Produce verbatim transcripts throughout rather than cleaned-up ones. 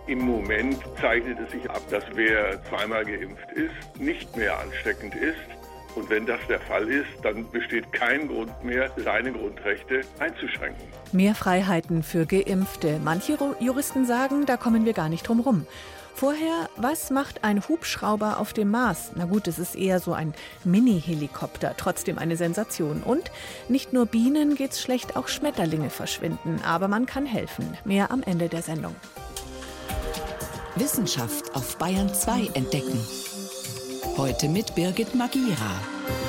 Im Moment zeichnet es sich ab, dass wer zweimal geimpft ist, nicht mehr ansteckend ist. Und wenn das der Fall ist, dann besteht kein Grund mehr, seine Grundrechte einzuschränken. Mehr Freiheiten für Geimpfte. Manche Juristen sagen, da kommen wir gar nicht drum rum. Vorher, was macht ein Hubschrauber auf dem Mars? Na gut, es ist eher so ein Mini-Helikopter, trotzdem eine Sensation. Und nicht nur Bienen geht's schlecht, auch Schmetterlinge verschwinden. Aber man kann helfen. Mehr am Ende der Sendung. Wissenschaft auf Bayern zwei entdecken. Heute mit Birgit Magira.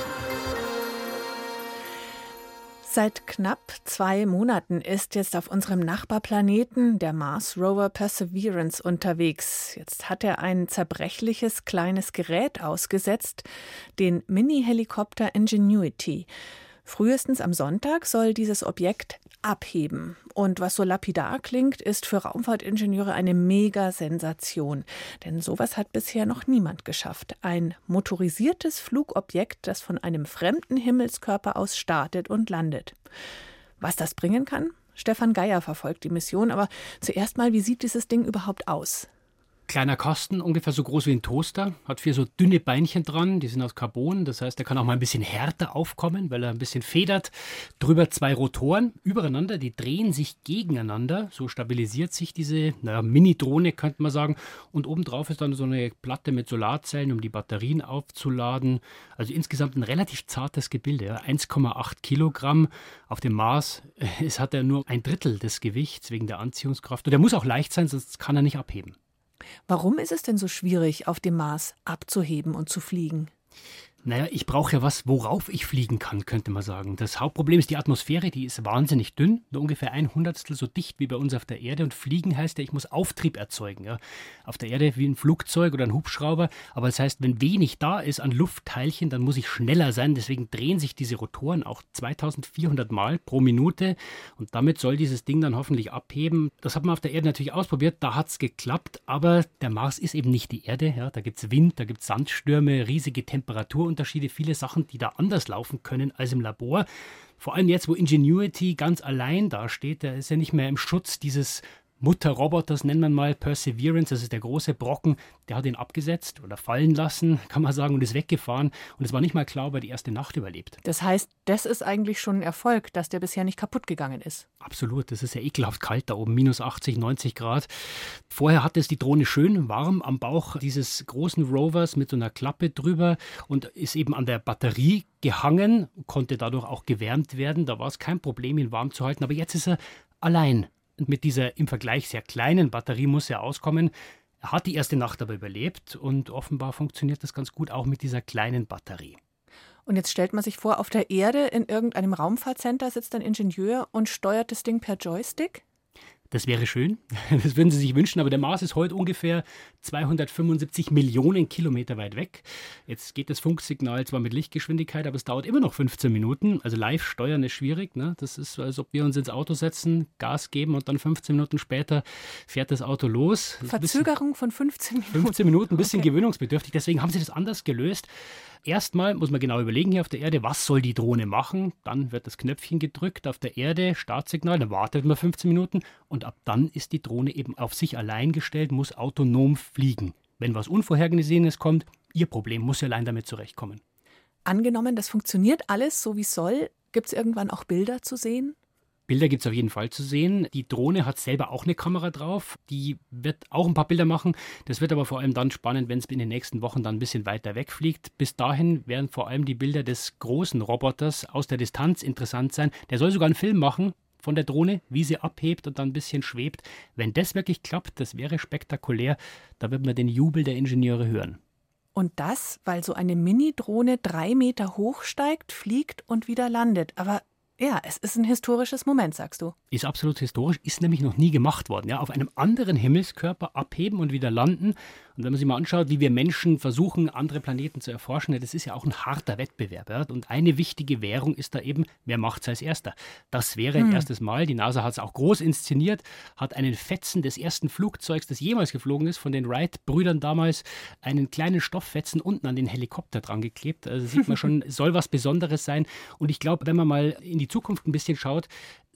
Seit knapp zwei Monaten ist jetzt auf unserem Nachbarplaneten der Mars-Rover Perseverance unterwegs. Jetzt hat er ein zerbrechliches kleines Gerät ausgesetzt, den Mini-Helikopter Ingenuity. Frühestens am Sonntag soll dieses Objekt abheben. Und was so lapidar klingt, ist für Raumfahrtingenieure eine Mega-Sensation. Denn sowas hat bisher noch niemand geschafft. Ein motorisiertes Flugobjekt, das von einem fremden Himmelskörper aus startet und landet. Was das bringen kann? Stefan Geier verfolgt die Mission. Aber zuerst mal, wie sieht dieses Ding überhaupt aus? Kleiner Kasten, ungefähr so groß wie ein Toaster, hat vier so dünne Beinchen dran, die sind aus Carbon, das heißt, er kann auch mal ein bisschen härter aufkommen, weil er ein bisschen federt. Drüber zwei Rotoren übereinander, die drehen sich gegeneinander, so stabilisiert sich diese naja, Mini-Drohne, könnte man sagen. Und obendrauf ist dann so eine Platte mit Solarzellen, um die Batterien aufzuladen. Also insgesamt ein relativ zartes Gebilde, ja. eins Komma acht Kilogramm. Auf dem Mars es hat er nur ein Drittel des Gewichts wegen der Anziehungskraft. Und er muss auch leicht sein, sonst kann er nicht abheben. Warum ist es denn so schwierig, auf dem Mars abzuheben und zu fliegen? Naja, ich brauche ja was, worauf ich fliegen kann, könnte man sagen. Das Hauptproblem ist die Atmosphäre, die ist wahnsinnig dünn, nur ungefähr ein Hundertstel so dicht wie bei uns auf der Erde. Und fliegen heißt ja, ich muss Auftrieb erzeugen. Ja. Auf der Erde wie ein Flugzeug oder ein Hubschrauber. Aber das heißt, wenn wenig da ist an Luftteilchen, dann muss ich schneller sein. Deswegen drehen sich diese Rotoren auch zweitausendvierhundert Mal pro Minute. Und damit soll dieses Ding dann hoffentlich abheben. Das hat man auf der Erde natürlich ausprobiert, da hat es geklappt. Aber der Mars ist eben nicht die Erde. Ja. Da gibt es Wind, da gibt es Sandstürme, riesige Temperatur. Unterschiede, viele Sachen, die da anders laufen können als im Labor. Vor allem jetzt, wo Ingenuity ganz allein dasteht, der ist ja nicht mehr im Schutz dieses Mutterroboters, nennen wir mal Perseverance, das ist der große Brocken, der hat ihn abgesetzt oder fallen lassen, kann man sagen, und ist weggefahren. Und es war nicht mal klar, ob er die erste Nacht überlebt. Das heißt, das ist eigentlich schon ein Erfolg, dass der bisher nicht kaputt gegangen ist. Absolut, das ist ja ekelhaft kalt da oben, minus achtzig, neunzig Grad. Vorher hatte es die Drohne schön warm am Bauch dieses großen Rovers mit so einer Klappe drüber und ist eben an der Batterie gehangen, konnte dadurch auch gewärmt werden. Da war es kein Problem, ihn warm zu halten. Aber jetzt ist er allein. Und mit dieser im Vergleich sehr kleinen Batterie muss er auskommen. Er hat die erste Nacht aber überlebt und offenbar funktioniert das ganz gut auch mit dieser kleinen Batterie. Und jetzt stellt man sich vor, auf der Erde in irgendeinem Raumfahrtcenter sitzt ein Ingenieur und steuert das Ding per Joystick? Das wäre schön, das würden Sie sich wünschen, aber der Mars ist heute ungefähr zweihundertfünfundsiebzig Millionen Kilometer weit weg. Jetzt geht das Funksignal zwar mit Lichtgeschwindigkeit, aber es dauert immer noch fünfzehn Minuten. Also live steuern ist schwierig. Ne? Das ist, als ob wir uns ins Auto setzen, Gas geben und dann fünfzehn Minuten später fährt das Auto los. Das Verzögerung von fünfzehn Minuten? fünfzehn Minuten, ein bisschen okay. Gewöhnungsbedürftig. Deswegen haben sie das anders gelöst. Erstmal muss man genau überlegen hier auf der Erde, was soll die Drohne machen? Dann wird das Knöpfchen gedrückt auf der Erde, Startsignal, dann wartet man fünfzehn Minuten und ab dann ist die Drohne eben auf sich allein gestellt, muss autonom fliegen. Wenn was Unvorhergesehenes kommt, ihr Problem, muss sie allein damit zurechtkommen. Angenommen, das funktioniert alles so wie es soll, gibt es irgendwann auch Bilder zu sehen? Bilder gibt es auf jeden Fall zu sehen. Die Drohne hat selber auch eine Kamera drauf. Die wird auch ein paar Bilder machen. Das wird aber vor allem dann spannend, wenn es in den nächsten Wochen dann ein bisschen weiter wegfliegt. Bis dahin werden vor allem die Bilder des großen Roboters aus der Distanz interessant sein. Der soll sogar einen Film machen von der Drohne, wie sie abhebt und dann ein bisschen schwebt. Wenn das wirklich klappt, das wäre spektakulär. Da wird man den Jubel der Ingenieure hören. Und das, weil so eine Mini-Drohne drei Meter hoch steigt, fliegt und wieder landet. Aber ja, es ist ein historisches Moment, sagst du. Ist absolut historisch, ist nämlich noch nie gemacht worden. Ja, auf einem anderen Himmelskörper abheben und wieder landen. Und wenn man sich mal anschaut, wie wir Menschen versuchen, andere Planeten zu erforschen, ja, das ist ja auch ein harter Wettbewerb. Ja. Und eine wichtige Währung ist da eben, wer macht es als Erster? Das wäre ein hm. erstes Mal. Die NASA hat es auch groß inszeniert, hat einen Fetzen des ersten Flugzeugs, das jemals geflogen ist, von den Wright-Brüdern damals, einen kleinen Stofffetzen unten an den Helikopter dran geklebt. Also sieht man schon, soll was Besonderes sein. Und ich glaube, wenn man mal in die Zukunft ein bisschen schaut,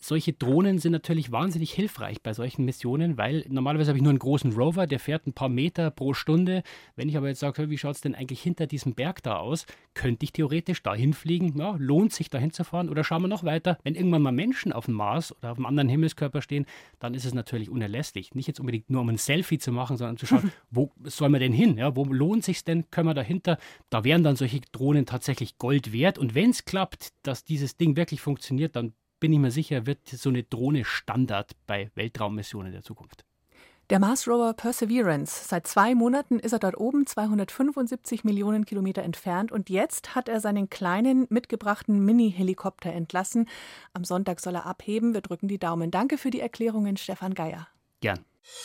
solche Drohnen sind natürlich wahnsinnig hilfreich bei solchen Missionen, weil normalerweise habe ich nur einen großen Rover, der fährt ein paar Meter pro Stunde. Wenn ich aber jetzt sage, wie schaut es denn eigentlich hinter diesem Berg da aus, könnte ich theoretisch dahin fliegen. Ja, lohnt sich dahin zu fahren oder schauen wir noch weiter. Wenn irgendwann mal Menschen auf dem Mars oder auf einem anderen Himmelskörper stehen, dann ist es natürlich unerlässlich. Nicht jetzt unbedingt nur um ein Selfie zu machen, sondern zu schauen, wo soll man denn hin? Ja, wo lohnt sich denn? Können wir dahinter? Da wären dann solche Drohnen tatsächlich Gold wert. Und wenn es klappt, dass dieses Ding wirklich funktioniert, dann bin ich mir sicher, wird so eine Drohne Standard bei Weltraummissionen der Zukunft. Der Mars Rover Perseverance. Seit zwei Monaten ist er dort oben, zweihundertfünfundsiebzig Millionen Kilometer entfernt. Und jetzt hat er seinen kleinen, mitgebrachten Mini-Helikopter entlassen. Am Sonntag soll er abheben. Wir drücken die Daumen. Danke für die Erklärungen, Stefan Geier. Gern.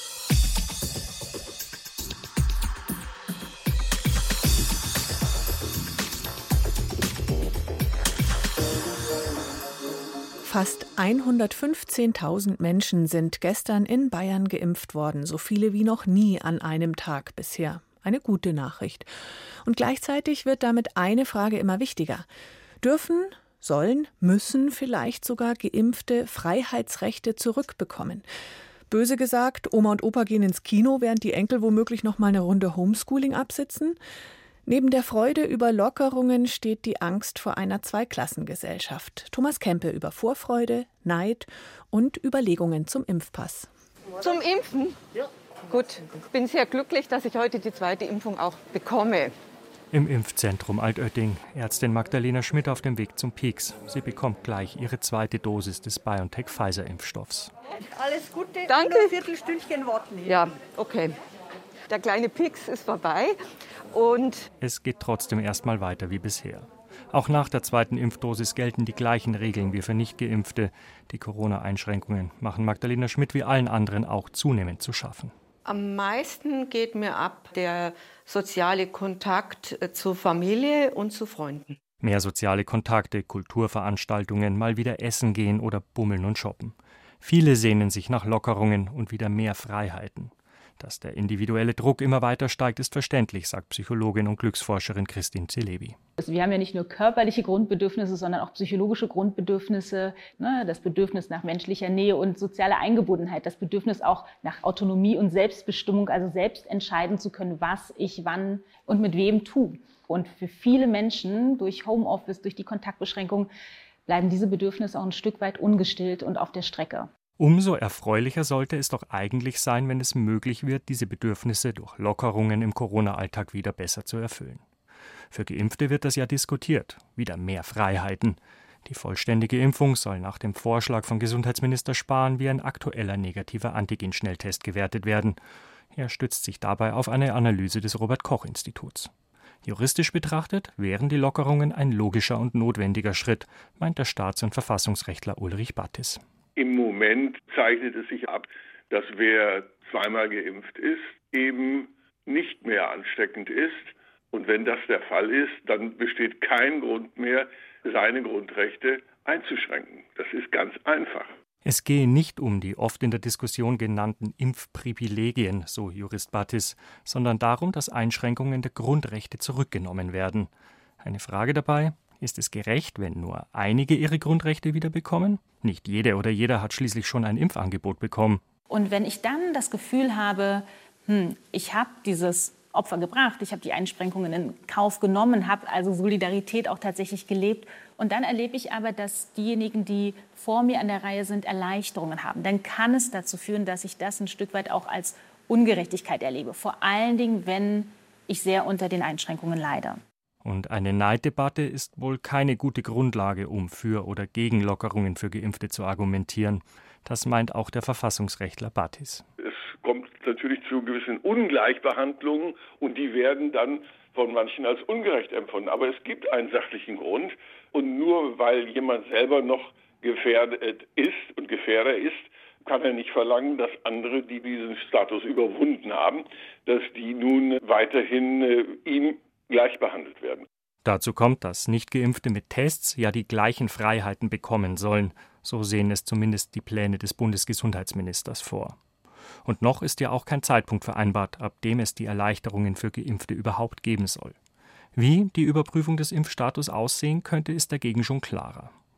Fast hundertfünfzehntausend Menschen sind gestern in Bayern geimpft worden, so viele wie noch nie an einem Tag bisher. Eine gute Nachricht. Und gleichzeitig wird damit eine Frage immer wichtiger. Dürfen, sollen, müssen vielleicht sogar Geimpfte Freiheitsrechte zurückbekommen? Böse gesagt, Oma und Opa gehen ins Kino, während die Enkel womöglich noch mal eine Runde Homeschooling absitzen? Neben der Freude über Lockerungen steht die Angst vor einer Zweiklassengesellschaft. Thomas Kempe über Vorfreude, Neid und Überlegungen zum Impfpass. Zum Impfen? Ja. Gut, ich bin sehr glücklich, dass ich heute die zweite Impfung auch bekomme. Im Impfzentrum Altötting. Ärztin Magdalena Schmidt auf dem Weg zum Peaks. Sie bekommt gleich ihre zweite Dosis des BioNTech-Pfizer-Impfstoffs. Alles Gute. Danke. Nur ein Viertelstündchen warten. Ja, okay. Der kleine Peaks ist vorbei. Und es geht trotzdem erstmal weiter wie bisher. Auch nach der zweiten Impfdosis gelten die gleichen Regeln wie für Nicht-Geimpfte. Die Corona-Einschränkungen machen Magdalena Schmidt wie allen anderen auch zunehmend zu schaffen. Am meisten geht mir ab der soziale Kontakt zur Familie und zu Freunden. Mehr soziale Kontakte, Kulturveranstaltungen, mal wieder essen gehen oder bummeln und shoppen. Viele sehnen sich nach Lockerungen und wieder mehr Freiheiten. Dass der individuelle Druck immer weiter steigt, ist verständlich, sagt Psychologin und Glücksforscherin Christine Celebi. Also wir haben ja nicht nur körperliche Grundbedürfnisse, sondern auch psychologische Grundbedürfnisse. Ne? Das Bedürfnis nach menschlicher Nähe und sozialer Eingebundenheit. Das Bedürfnis auch nach Autonomie und Selbstbestimmung, also selbst entscheiden zu können, was ich wann und mit wem tue. Und für viele Menschen durch Homeoffice, durch die Kontaktbeschränkung, bleiben diese Bedürfnisse auch ein Stück weit ungestillt und auf der Strecke. Umso erfreulicher sollte es doch eigentlich sein, wenn es möglich wird, diese Bedürfnisse durch Lockerungen im Corona-Alltag wieder besser zu erfüllen. Für Geimpfte wird das ja diskutiert. Wieder mehr Freiheiten. Die vollständige Impfung soll nach dem Vorschlag von Gesundheitsminister Spahn wie ein aktueller negativer Antigen-Schnelltest gewertet werden. Er stützt sich dabei auf eine Analyse des Robert-Koch-Instituts. Juristisch betrachtet wären die Lockerungen ein logischer und notwendiger Schritt, meint der Staats- und Verfassungsrechtler Ulrich Battis. Im Moment zeichnet es sich ab, dass wer zweimal geimpft ist, eben nicht mehr ansteckend ist. Und wenn das der Fall ist, dann besteht kein Grund mehr, seine Grundrechte einzuschränken. Das ist ganz einfach. Es gehe nicht um die oft in der Diskussion genannten Impfprivilegien, so Jurist Battis, sondern darum, dass Einschränkungen der Grundrechte zurückgenommen werden. Eine Frage dabei: Ist es gerecht, wenn nur einige ihre Grundrechte wieder bekommen? Nicht jede oder jeder hat schließlich schon ein Impfangebot bekommen. Und wenn ich dann das Gefühl habe, hm, ich habe dieses Opfer gebracht, ich habe die Einschränkungen in Kauf genommen, habe also Solidarität auch tatsächlich gelebt, und dann erlebe ich aber, dass diejenigen, die vor mir an der Reihe sind, Erleichterungen haben, dann kann es dazu führen, dass ich das ein Stück weit auch als Ungerechtigkeit erlebe. Vor allen Dingen, wenn ich sehr unter den Einschränkungen leide. Und eine Neiddebatte ist wohl keine gute Grundlage, um für oder gegen Lockerungen für Geimpfte zu argumentieren. Das meint auch der Verfassungsrechtler Battis. Es kommt natürlich zu gewissen Ungleichbehandlungen und die werden dann von manchen als ungerecht empfunden. Aber es gibt einen sachlichen Grund, und nur weil jemand selber noch gefährdet ist und Gefährder ist, kann er nicht verlangen, dass andere, die diesen Status überwunden haben, dass die nun weiterhin äh, ihm gleich behandelt werden. Dazu kommt, dass Nichtgeimpfte mit Tests ja die gleichen Freiheiten bekommen sollen. So sehen es zumindest die Pläne des Bundesgesundheitsministers vor. Und noch ist ja auch kein Zeitpunkt vereinbart, ab dem es die Erleichterungen für Geimpfte überhaupt geben soll. Wie die Überprüfung des Impfstatus aussehen könnte, ist dagegen schon klarer.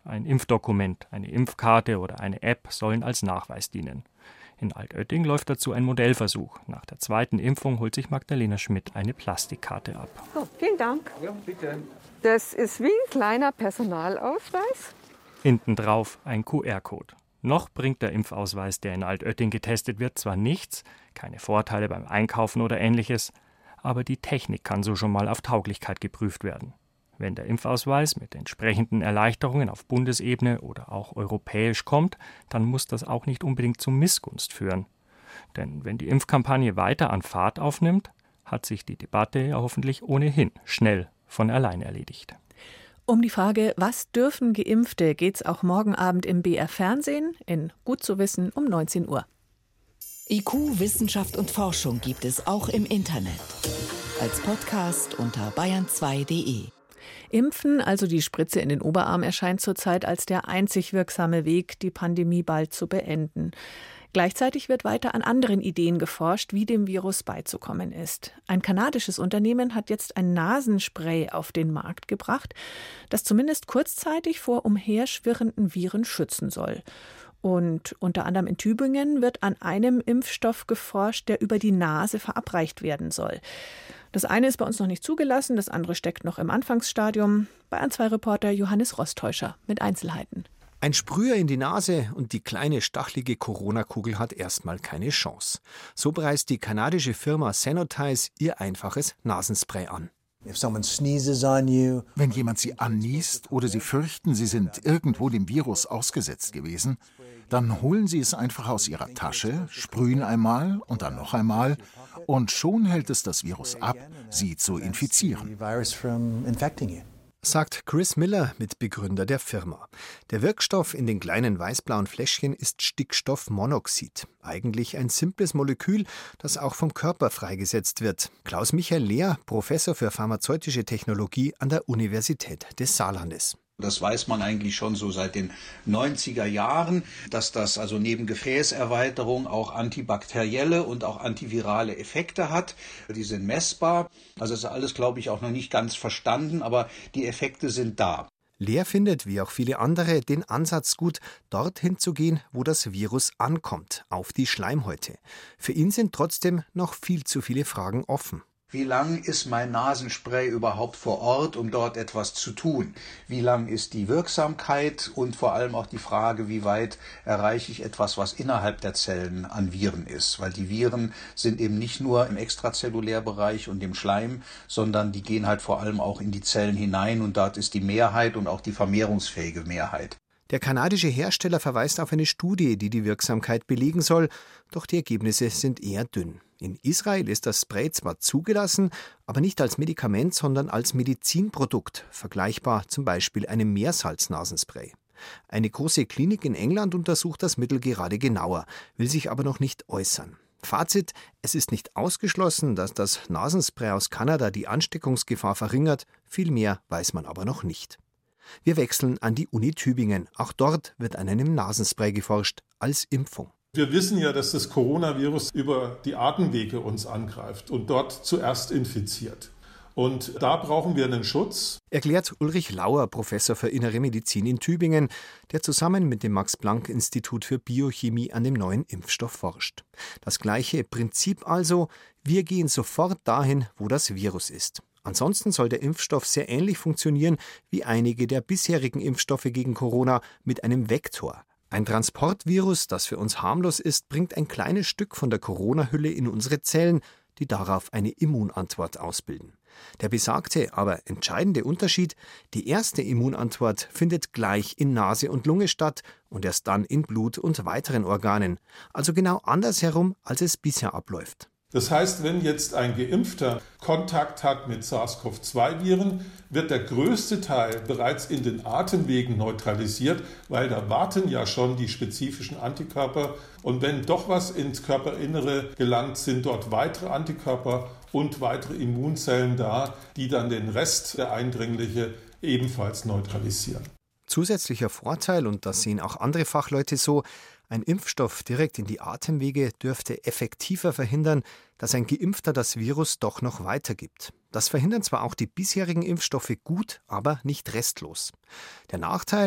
Ein Impfdokument, eine Impfkarte oder eine App sollen als Nachweis dienen. In Altötting läuft dazu ein Modellversuch. Nach der zweiten Impfung holt sich Magdalena Schmidt eine Plastikkarte ab. So, vielen Dank. Ja, bitte. Das ist wie ein kleiner Personalausweis. Hinten drauf ein Q R-Code. Noch bringt der Impfausweis, der in Altötting getestet wird, zwar nichts, keine Vorteile beim Einkaufen oder Ähnliches, aber die Technik kann so schon mal auf Tauglichkeit geprüft werden. Wenn der Impfausweis mit entsprechenden Erleichterungen auf Bundesebene oder auch europäisch kommt, dann muss das auch nicht unbedingt zu Missgunst führen. Denn wenn die Impfkampagne weiter an Fahrt aufnimmt, hat sich die Debatte ja hoffentlich ohnehin schnell von allein erledigt. Um die Frage, was dürfen Geimpfte, geht's auch morgen Abend im B R Fernsehen in Gut zu wissen um neunzehn Uhr. I Q, Wissenschaft und Forschung gibt es auch im Internet. Als Podcast unter bayern zwei punkt de. Impfen, also die Spritze in den Oberarm, erscheint zurzeit als der einzig wirksame Weg, die Pandemie bald zu beenden. Gleichzeitig wird weiter an anderen Ideen geforscht, wie dem Virus beizukommen ist. Ein kanadisches Unternehmen hat jetzt ein Nasenspray auf den Markt gebracht, das zumindest kurzzeitig vor umherschwirrenden Viren schützen soll. Und unter anderem in Tübingen wird an einem Impfstoff geforscht, der über die Nase verabreicht werden soll. Das eine ist bei uns noch nicht zugelassen, das andere steckt noch im Anfangsstadium. Bayern zwei Reporter Johannes Rostäuscher mit Einzelheiten. Ein Sprüher in die Nase und die kleine stachelige Corona-Kugel hat erstmal keine Chance. So preist die kanadische Firma Sanotize ihr einfaches Nasenspray an. Wenn jemand Sie anniest oder Sie fürchten, Sie sind irgendwo dem Virus ausgesetzt gewesen, dann holen Sie es einfach aus Ihrer Tasche, sprühen einmal und dann noch einmal und schon hält es das Virus ab, Sie zu infizieren. Sagt Chris Miller, Mitbegründer der Firma. Der Wirkstoff in den kleinen weiß-blauen Fläschchen ist Stickstoffmonoxid. Eigentlich ein simples Molekül, das auch vom Körper freigesetzt wird. Klaus-Michael Lehr, Professor für pharmazeutische Technologie an der Universität des Saarlandes. Das weiß man eigentlich schon so seit den neunziger Jahren, dass das also neben Gefäßerweiterung auch antibakterielle und auch antivirale Effekte hat. Die sind messbar. Also ist alles, glaube ich, auch noch nicht ganz verstanden, aber die Effekte sind da. Lehr findet, wie auch viele andere, den Ansatz gut, dorthin zu gehen, wo das Virus ankommt, auf die Schleimhäute. Für ihn sind trotzdem noch viel zu viele Fragen offen. Wie lang ist mein Nasenspray überhaupt vor Ort, um dort etwas zu tun? Wie lang ist die Wirksamkeit und vor allem auch die Frage, wie weit erreiche ich etwas, was innerhalb der Zellen an Viren ist? Weil die Viren sind eben nicht nur im Extrazellulärbereich und im Schleim, sondern die gehen halt vor allem auch in die Zellen hinein und dort ist die Mehrheit und auch die vermehrungsfähige Mehrheit. Der kanadische Hersteller verweist auf eine Studie, die die Wirksamkeit belegen soll, doch die Ergebnisse sind eher dünn. In Israel ist das Spray zwar zugelassen, aber nicht als Medikament, sondern als Medizinprodukt, vergleichbar zum Beispiel einem Meersalznasenspray. Eine große Klinik in England untersucht das Mittel gerade genauer, will sich aber noch nicht äußern. Fazit: Es ist nicht ausgeschlossen, dass das Nasenspray aus Kanada die Ansteckungsgefahr verringert, viel mehr weiß man aber noch nicht. Wir wechseln an die Uni Tübingen. Auch dort wird an einem Nasenspray geforscht, als Impfung. Wir wissen ja, dass das Coronavirus über die Atemwege uns angreift und dort zuerst infiziert. Und da brauchen wir einen Schutz. Erklärt Ulrich Lauer, Professor für Innere Medizin in Tübingen, der zusammen mit dem Max-Planck-Institut für Biochemie an dem neuen Impfstoff forscht. Das gleiche Prinzip also: Wir gehen sofort dahin, wo das Virus ist. Ansonsten soll der Impfstoff sehr ähnlich funktionieren wie einige der bisherigen Impfstoffe gegen Corona mit einem Vektor. Ein Transportvirus, das für uns harmlos ist, bringt ein kleines Stück von der Corona-Hülle in unsere Zellen, die darauf eine Immunantwort ausbilden. Der besagte, aber entscheidende Unterschied: Die erste Immunantwort findet gleich in Nase und Lunge statt und erst dann in Blut und weiteren Organen. Also genau andersherum, als es bisher abläuft. Das heißt, wenn jetzt ein Geimpfter Kontakt hat mit SARS-C o V zwei Viren, wird der größte Teil bereits in den Atemwegen neutralisiert, weil da warten ja schon die spezifischen Antikörper. Und wenn doch was ins Körperinnere gelangt, sind dort weitere Antikörper und weitere Immunzellen da, die dann den Rest der Eindringliche ebenfalls neutralisieren. Zusätzlicher Vorteil, und das sehen auch andere Fachleute so: Ein Impfstoff direkt in die Atemwege dürfte effektiver verhindern, dass ein Geimpfter das Virus doch noch weitergibt. Das verhindern zwar auch die bisherigen Impfstoffe gut, aber nicht restlos. Der Nachteil: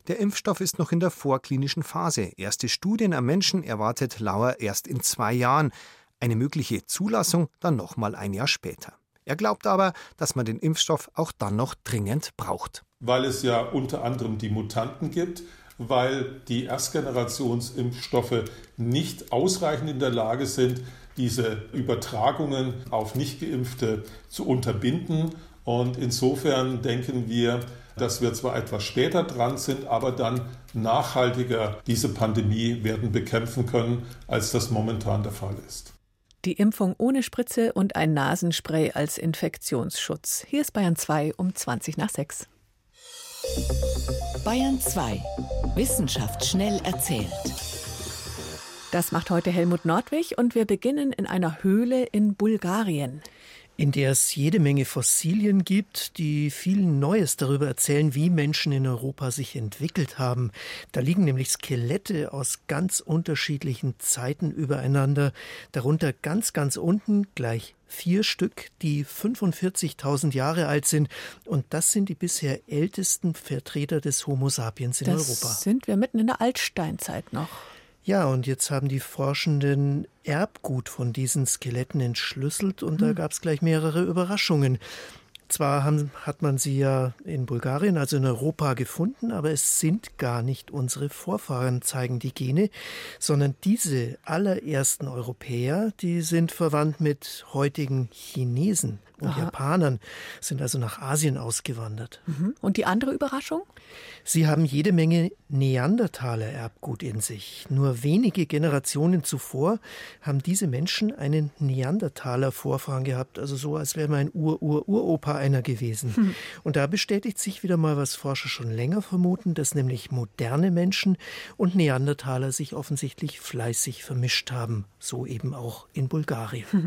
Der Impfstoff ist noch in der vorklinischen Phase. Erste Studien am Menschen erwartet Lauer erst in zwei Jahren. Eine mögliche Zulassung dann noch mal ein Jahr später. Er glaubt aber, dass man den Impfstoff auch dann noch dringend braucht. Weil es ja unter anderem die Mutanten gibt, weil die Erstgenerationsimpfstoffe nicht ausreichend in der Lage sind, diese Übertragungen auf Nicht-Geimpfte zu unterbinden. Und insofern denken wir, dass wir zwar etwas später dran sind, aber dann nachhaltiger diese Pandemie werden bekämpfen können, als das momentan der Fall ist. Die Impfung ohne Spritze und ein Nasenspray als Infektionsschutz. Hier ist Bayern zwei um zwanzig nach sechs. Bayern zwei. Wissenschaft schnell erzählt. Das macht heute Helmut Nordwig und wir beginnen in einer Höhle in Bulgarien. In der es jede Menge Fossilien gibt, die viel Neues darüber erzählen, wie Menschen in Europa sich entwickelt haben. Da liegen nämlich Skelette aus ganz unterschiedlichen Zeiten übereinander, darunter ganz, ganz unten gleich vier Stück, die fünfundvierzigtausend Jahre alt sind. Und das sind die bisher ältesten Vertreter des Homo sapiens in das Europa. Sind wir mitten in der Altsteinzeit noch. Ja, und jetzt haben die Forschenden Erbgut von diesen Skeletten entschlüsselt und hm. da gab es gleich mehrere Überraschungen. Zwar haben, hat man sie ja in Bulgarien, also in Europa, gefunden, aber es sind gar nicht unsere Vorfahren, zeigen die Gene, sondern diese allerersten Europäer, die sind verwandt mit heutigen Chinesen und Aha. Japanern, sind also nach Asien ausgewandert. Mhm. Und die andere Überraschung? Sie haben jede Menge Neandertaler-Erbgut in sich. Nur wenige Generationen zuvor haben diese Menschen einen Neandertaler-Vorfahren gehabt, also so, als wäre mein Ur-Ur-Uropa einer gewesen. Hm. Und da bestätigt sich wieder mal, was Forscher schon länger vermuten, dass nämlich moderne Menschen und Neandertaler sich offensichtlich fleißig vermischt haben, so eben auch in Bulgarien. Hm.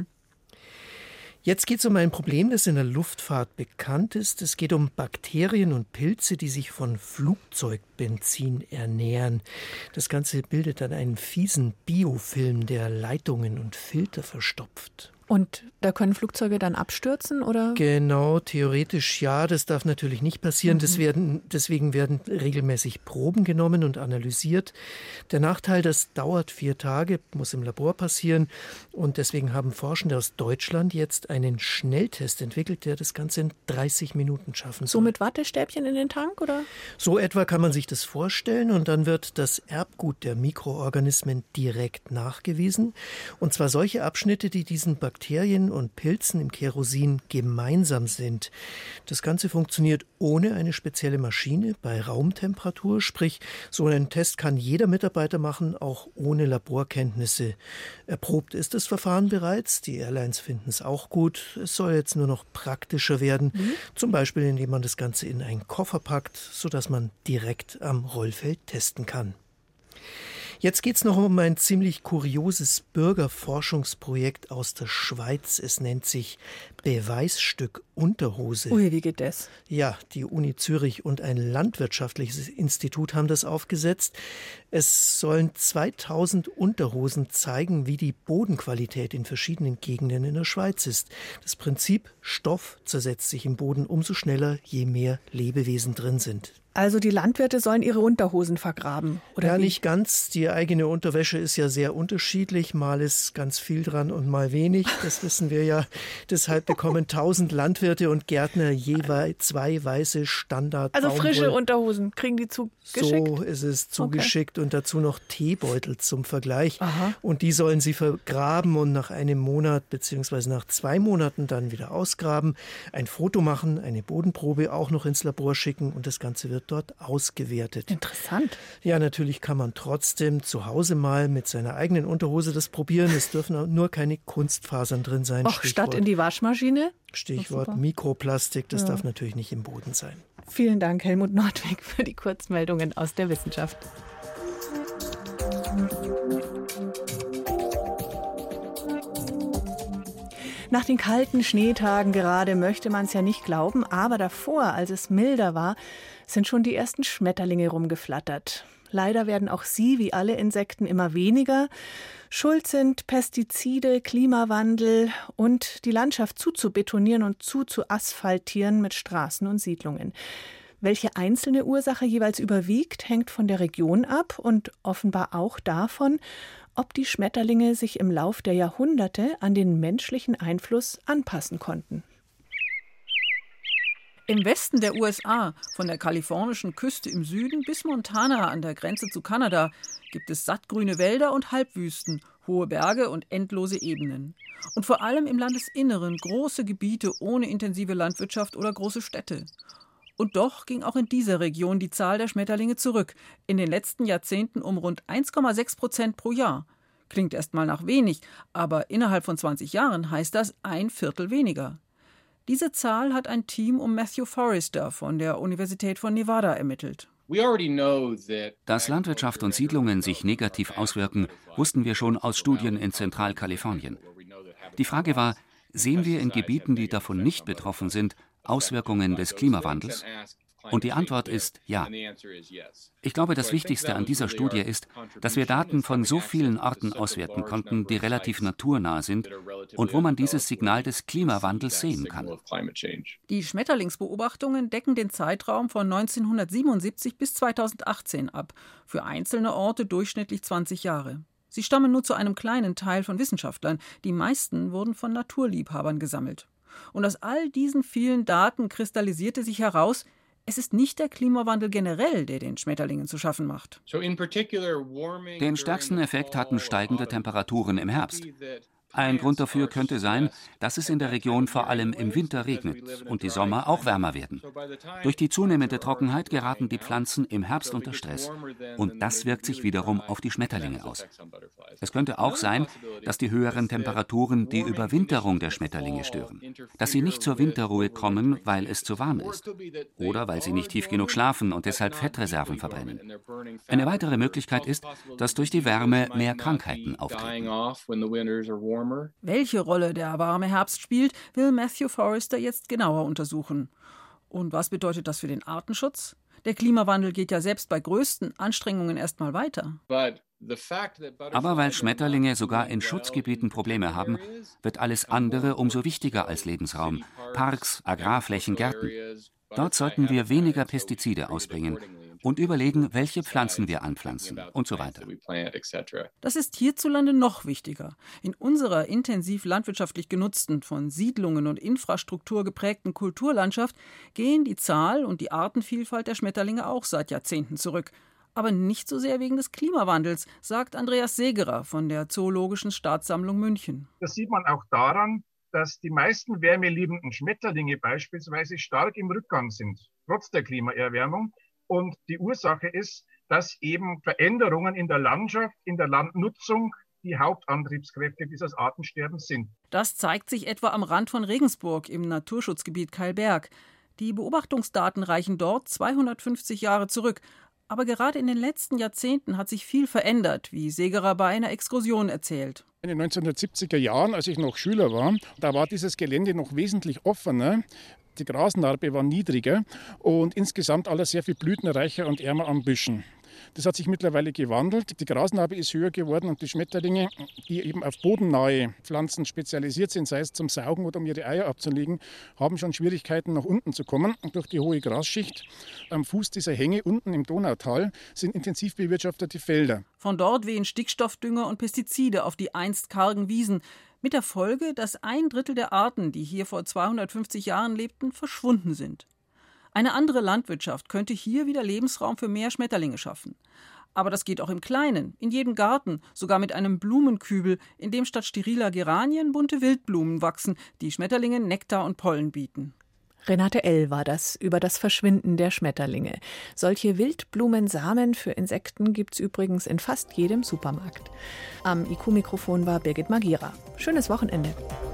Jetzt geht es um ein Problem, das in der Luftfahrt bekannt ist. Es geht um Bakterien und Pilze, die sich von Flugzeugbenzin ernähren. Das Ganze bildet dann einen fiesen Biofilm, der Leitungen und Filter verstopft. Und da können Flugzeuge dann abstürzen, oder? Genau, theoretisch ja. Das darf natürlich nicht passieren. Mhm. Das werden, deswegen werden regelmäßig Proben genommen und analysiert. Der Nachteil, das dauert vier Tage, muss im Labor passieren. Und deswegen haben Forschende aus Deutschland jetzt einen Schnelltest entwickelt, der das Ganze in dreißig Minuten schaffen soll. So mit Wattestäbchen in den Tank, oder? So etwa kann man sich das vorstellen. Und dann wird das Erbgut der Mikroorganismen direkt nachgewiesen. Und zwar solche Abschnitte, die diesen Bakterien Bakterien und Pilzen im Kerosin gemeinsam sind. Das Ganze funktioniert ohne eine spezielle Maschine bei Raumtemperatur, sprich, so einen Test kann jeder Mitarbeiter machen, auch ohne Laborkenntnisse. Erprobt ist das Verfahren bereits, die Airlines finden es auch gut. Es soll jetzt nur noch praktischer werden, mhm. zum Beispiel indem man das Ganze in einen Koffer packt, sodass man direkt am Rollfeld testen kann. Jetzt geht es noch um ein ziemlich kurioses Bürgerforschungsprojekt aus der Schweiz. Es nennt sich Beweisstück Unterhose. Ui, wie geht das? Ja, die Uni Zürich und ein landwirtschaftliches Institut haben das aufgesetzt. Es sollen zweitausend Unterhosen zeigen, wie die Bodenqualität in verschiedenen Gegenden in der Schweiz ist. Das Prinzip: Stoff zersetzt sich im Boden umso schneller, je mehr Lebewesen drin sind. Also die Landwirte sollen ihre Unterhosen vergraben, oder Ja, wie? nicht ganz. Die eigene Unterwäsche ist ja sehr unterschiedlich. Mal ist ganz viel dran und mal wenig. Das wissen wir ja. Deshalb bekommen tausend Landwirte und Gärtner jeweils zwei weiße Standard. Also frische Unterhosen kriegen die zugeschickt? So ist es zugeschickt, okay. Und dazu noch Teebeutel zum Vergleich. Aha. Und die sollen sie vergraben und nach einem Monat bzw. nach zwei Monaten dann wieder ausgraben, ein Foto machen, eine Bodenprobe auch noch ins Labor schicken und das Ganze wird dort ausgewertet. Interessant. Ja, natürlich kann man trotzdem zu Hause mal mit seiner eigenen Unterhose das probieren. Es dürfen nur keine Kunstfasern drin sein. Och, statt in die Waschmaschine? Stichwort Mikroplastik, das ja. darf natürlich nicht im Boden sein. Vielen Dank, Helmut Nordwig, für die Kurzmeldungen aus der Wissenschaft. Nach den kalten Schneetagen gerade möchte man es ja nicht glauben, aber davor, als es milder war, sind schon die ersten Schmetterlinge rumgeflattert. Leider werden auch sie, wie alle Insekten, immer weniger. Schuld sind Pestizide, Klimawandel und die Landschaft zuzubetonieren und zuzuasphaltieren mit Straßen und Siedlungen. Welche einzelne Ursache jeweils überwiegt, hängt von der Region ab und offenbar auch davon, ob die Schmetterlinge sich im Lauf der Jahrhunderte an den menschlichen Einfluss anpassen konnten. Im Westen der U S A, von der kalifornischen Küste im Süden bis Montana an der Grenze zu Kanada, gibt es sattgrüne Wälder und Halbwüsten, hohe Berge und endlose Ebenen. Und vor allem im Landesinneren große Gebiete ohne intensive Landwirtschaft oder große Städte. Und doch ging auch in dieser Region die Zahl der Schmetterlinge zurück, in den letzten Jahrzehnten um rund eins Komma sechs Prozent pro Jahr. Klingt erst mal nach wenig, aber innerhalb von zwanzig Jahren heißt das ein Viertel weniger. Diese Zahl hat ein Team um Matthew Forrester von der Universität von Nevada ermittelt. Dass Landwirtschaft und Siedlungen sich negativ auswirken, wussten wir schon aus Studien in Zentralkalifornien. Die Frage war, sehen wir in Gebieten, die davon nicht betroffen sind, Auswirkungen des Klimawandels? Und die Antwort ist ja. Ich glaube, das Wichtigste an dieser Studie ist, dass wir Daten von so vielen Orten auswerten konnten, die relativ naturnah sind und wo man dieses Signal des Klimawandels sehen kann. Die Schmetterlingsbeobachtungen decken den Zeitraum von neunzehnhundertsiebenundsiebzig bis zweitausendachtzehn ab, für einzelne Orte durchschnittlich zwanzig Jahre. Sie stammen nur zu einem kleinen Teil von Wissenschaftlern, die meisten wurden von Naturliebhabern gesammelt. Und aus all diesen vielen Daten kristallisierte sich heraus, es ist nicht der Klimawandel generell, der den Schmetterlingen zu schaffen macht. Den stärksten Effekt hatten steigende Temperaturen im Herbst. Ein Grund dafür könnte sein, dass es in der Region vor allem im Winter regnet und die Sommer auch wärmer werden. Durch die zunehmende Trockenheit geraten die Pflanzen im Herbst unter Stress und das wirkt sich wiederum auf die Schmetterlinge aus. Es könnte auch sein, dass die höheren Temperaturen die Überwinterung der Schmetterlinge stören, dass sie nicht zur Winterruhe kommen, weil es zu warm ist oder weil sie nicht tief genug schlafen und deshalb Fettreserven verbrennen. Eine weitere Möglichkeit ist, dass durch die Wärme mehr Krankheiten auftreten. Welche Rolle der warme Herbst spielt, will Matthew Forrester jetzt genauer untersuchen. Und was bedeutet das für den Artenschutz? Der Klimawandel geht ja selbst bei größten Anstrengungen erst mal weiter. Aber weil Schmetterlinge sogar in Schutzgebieten Probleme haben, wird alles andere umso wichtiger als Lebensraum. Parks, Agrarflächen, Gärten. Dort sollten wir weniger Pestizide ausbringen und überlegen, welche Pflanzen wir anpflanzen und so weiter. Das ist hierzulande noch wichtiger. In unserer intensiv landwirtschaftlich genutzten, von Siedlungen und Infrastruktur geprägten Kulturlandschaft gehen die Zahl und die Artenvielfalt der Schmetterlinge auch seit Jahrzehnten zurück. Aber nicht so sehr wegen des Klimawandels, sagt Andreas Segerer von der Zoologischen Staatssammlung München. Das sieht man auch daran, dass die meisten wärmeliebenden Schmetterlinge beispielsweise stark im Rückgang sind, trotz der Klimaerwärmung. Und die Ursache ist, dass eben Veränderungen in der Landschaft, in der Landnutzung die Hauptantriebskräfte dieses Artensterbens sind. Das zeigt sich etwa am Rand von Regensburg im Naturschutzgebiet Keilberg. Die Beobachtungsdaten reichen dort zweihundertfünfzig Jahre zurück. Aber gerade in den letzten Jahrzehnten hat sich viel verändert, wie Segerer bei einer Exkursion erzählt. In den neunzehnhundertsiebziger Jahren, als ich noch Schüler war, da war dieses Gelände noch wesentlich offener. Die Grasnarbe war niedriger und insgesamt alles sehr viel blütenreicher und ärmer an Büschen. Das hat sich mittlerweile gewandelt. Die Grasnarbe ist höher geworden und die Schmetterlinge, die eben auf bodennahe Pflanzen spezialisiert sind, sei es zum Saugen oder um ihre Eier abzulegen, haben schon Schwierigkeiten, nach unten zu kommen. Und durch die hohe Grasschicht am Fuß dieser Hänge unten im Donautal sind intensiv bewirtschaftete Felder. Von dort wehen Stickstoffdünger und Pestizide auf die einst kargen Wiesen. Mit der Folge, dass ein Drittel der Arten, die hier vor zweihundertfünfzig Jahren lebten, verschwunden sind. Eine andere Landwirtschaft könnte hier wieder Lebensraum für mehr Schmetterlinge schaffen. Aber das geht auch im Kleinen, in jedem Garten, sogar mit einem Blumenkübel, in dem statt steriler Geranien bunte Wildblumen wachsen, die Schmetterlingen Nektar und Pollen bieten. Renate L. war das über das Verschwinden der Schmetterlinge. Solche Wildblumensamen für Insekten gibt's übrigens in fast jedem Supermarkt. Am I Q-Mikrofon war Birgit Magira. Schönes Wochenende.